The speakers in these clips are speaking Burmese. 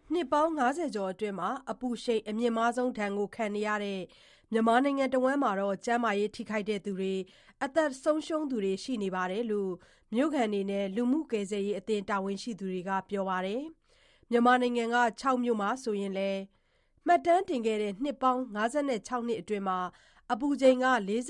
နှစ်ပေါင်း50ကျော်အတွင်းအပူရှိန်အမြင့်မားဆုံးဒဏ်ခံနေရတဲ့မြန်မာနိုင်ငံတဝန်းမှာကျန်းမာရေးထိခိုက်သူတွေအသက်ဆုံးရှုံးသူတွေရှိနေတယ်လို့မြို့ခံတွေနဲ့လူမှုကယ်ဆယ်ရေးအသင်းတာဝန်ရှိသူတွေကပြောပါတယ်။မြန်မာနိုင်ငံက6မြို့မှာဆိုရင်လည်းမှတ်တမ်းတင်ခဲ့တဲ့နှစ်ပေါင်း56နှစ်အတွင်းအပူချိန်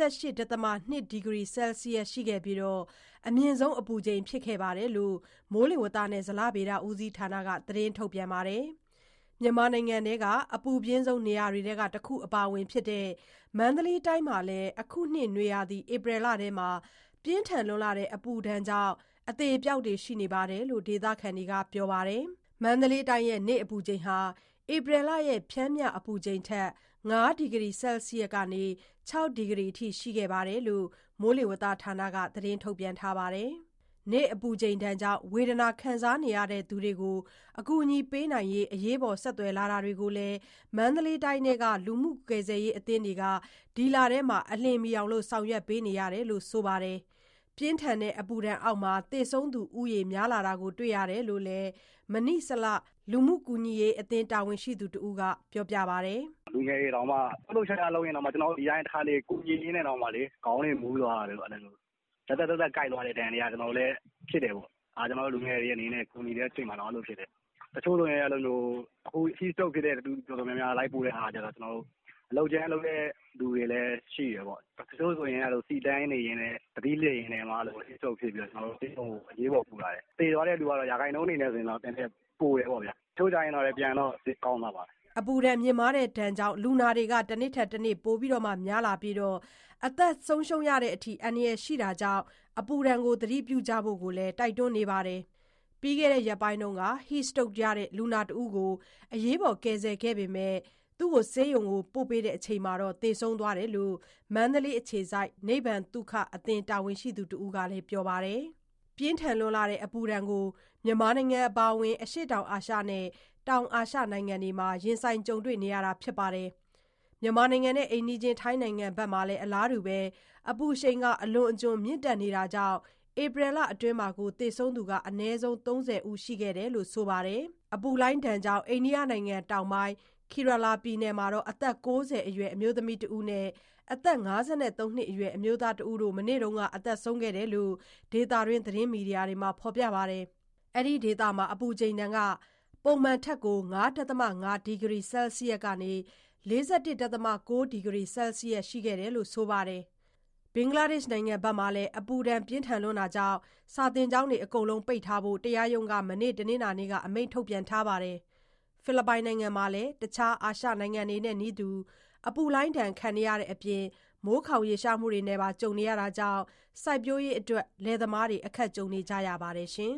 48.2 ဒီဂရီဆဲလ်စီယပ်ရှိခဲ့ပြီးအမြင့်ဆုံးအပူချိန်ဖြစ်ခဲ့တယ်လို့မိုးလေဝသနဲ့ဇလဗေဒဦးစီးဌာနကသတင်းထုတ်ပြန်ပါတယ်။ မြန်မာနိုင်ငံထဲကအပူပြင်းဆုံးနေရာတွေထဲကတခုအပါအဝင်ဖြစ်တဲ့မန္တလေးတိုင်းမှာလည်းအခုနှစ်နွေရာသီဧပြီလထဲပြင်းထန်တဲ့အပူဒဏ်ကြောင့်အသေအပျောက်တွေရှိနေတယ်လို့ဒေသခံတွေကပြောပါတယ်။ မန္တလေးတိုင်းရဲ့နေ့အပူချိန်ဟာဧပြီလရဲ့ပျမ်းမျှအပူချိန်ထက်5ဒီဂရီဆဲလ်စီယပ်ကနေ 6ဒီဂရီအထိရှိခဲ့တယ်လို့မိုးလေဝသဌာနကသတင်းထုတ်ပြန်ထားပါတယ်။ နေ့အပူချိန်ကြောင့်ဝေဒနာခံစားနေရသူတွေကိုအကူအညီပေးနိုင်ရေးအရေးပေါ်ဆက်သွယ်လာတာတွေကိုလည်းမန္တလေးတိုင်းထဲကလူမှုကယ်ဆယ်ရေးအသင်းတွေကဒီလထဲအလျင်မီအောင်ဆောင်ရွက်ပေးနေရတယ်လို့ဆိုပါတယ်။ ပြင်းထန်တဲ့အပူဒဏ်အောက်မှာသေဆုံးသူဦးရေများလာတာတွေ့ရတယ်လို့လည်းမဏိစလလူမှုကူညီရေးအသင်းတာဝန်ရှိသူတဦးကပြောပါတယ်။ "လူငယ်တွေတောင်မှလှုပ်ရှားလုပ်ရင်တောင်မှကျွန်တော်တို့ဒီတိုင်းထားလေကူညီရင်းနဲ့တောင်မှလေခေါင်းတွေမူးသွားတာတွေအဲ့လိုသက်ကိုက်သွားတဲ့ဒဏ်တွေကကျွန်တော်တို့လည်းဖြစ်တယ်ပေါ့။ကျွန်တော်တို့လူငယ်တွေအနေနဲ့ကူညီတဲ့အချိန်မှာတော့အဲ့လိုဖြစ်တယ်။တချို့ဆိုရင်အဲ့လိုမျိုးအခု heat stroke ဖြစ်တဲ့သူတော်တော်များများလိုက်ပို့တဲ့ဟာကျတော့ကျွန်တော်တို့အလုပ်ကြမ်းလုပ်တဲ့လူတွေလည်းရှိတယ်ပေါ့။တချို့ဆိုရင်အဲ့လိုစီတန်းနေရင်းနဲ့သတိလစ်ရင်းနဲ့မှအဲ့လို heat stroke ဖြစ်ပြီးတော့ကျွန်တော်တို့ဆေးရုံကိုအရေးပေါ်ပို့လာတယ်။သေသွားတဲ့လူကတော့ရာခိုင်နှုန်းအနေနဲ့ဆိုရင်တော့နည်းနည်းပိုတယ်ပေါ့ဗျာ။တချို့ကြရင်တော့လည်းပြန်တော့ကောင်းသွားပါတယ်။ " အပူဒဏ်မြင့်မားတဲ့ဒဏ်ကြောင့်လူနာတွေကတနေ့ထက်တနေ့ပိုများလာပြီးအသက်ဆုံးရှုံးရတဲ့အထိအန္တရာယ်ရှိတာကြောင့်အပူဒဏ်ကိုသတိပြုကြဖို့လည်းတိုက်တွန်းနေပါတယ်။ ပြီးခဲ့တဲ့ရက်ပိုင်းက heat stroke လူနာတဦးကိုအရေးပေါ်ကယ်ဆယ်ခဲ့ပေမယ့်ဆေးရုံပို့ပေးချိန်မှာသေဆုံးသွားတယ်လို့မန္တလေးအခြေစိုက်နိဗ္ဗာန်သုခအသင်းတာဝန်ရှိသူတဦးကလည်းပြောပါတယ်။ ပြင်းထန်တဲ့အပူဒဏ်ကိုမြန်မာနိုင်ငံအပါအဝင်အရှေ့တောင်အာရှနဲ့တောင်အာရှနိုင်ငံတွေမှာရင်ဆိုင်ကြုံတွေ့နေရတာပါ။ မြန်မာနိုင်ငံနဲ့အိမ်နီးချင်းထိုင်းနိုင်ငံမှာလည်းအလားတူအပူရှိန်အလွန်အကျွံမြင့်တက်နေတာကြောင့်ဧပြီလအတွင်းသေဆုံးသူအနည်းဆုံး30ဦးရှိခဲ့တယ်လို့ဆိုပါတယ်။ အပူလှိုင်းဒဏ်ကြောင့်အိန္ဒိယနိုင်ငံတောင်ပိုင်း Kerala ပြည်နယ်မှာအသက်90အရွယ်အမျိုးသမီးတဦးနဲ့အသက်53နှစ်အရွယ်အမျိုးသားတဦးတို့မနေ့ကအသက်ဆုံးခဲ့တယ်လို့ဒေသတွင်းသတင်းမီဒီယာတွေမှာဖော်ပြပါတယ်။ အဲဒီဒေသမှာအပူချိန်ကပုံမှန်ထက် 5.5 ဒီဂရီဆဲလ်စီယပ်ကနေ 41.9 ဒီဂရီဆဲလ်စီယပ်ရှိခဲ့တယ်လို့ဆိုပါတယ်။ ဘင်္ဂလားဒေ့ရှ်နိုင်ငံမှာလည်းအပူဒဏ်ပြင်းထန်တာကြောင့်စာသင်ကျောင်းတွေအကုန်ပိတ်ထားဖို့တရားရုံးကမနေ့တနင်္လာနေ့ကအမိန့်ထုတ်ပြန်ထားပါတယ်။ ဖိလစ်ပိုင်နိုင်ငံမှာလည်းတခြားအာရှနိုင်ငံတွေနဲ့နည်းတူအပူလှိုင်းဒဏ်ခံနေရတဲ့အပြင်မိုးခေါင်ရေရှားမှုတွေနဲ့ပါကြုံနေရတာကြောင့်စိုက်ပျိုးရေးအတွက်လယ်သမားတွေအခက်ကြုံနေကြရပါတယ်ရှင်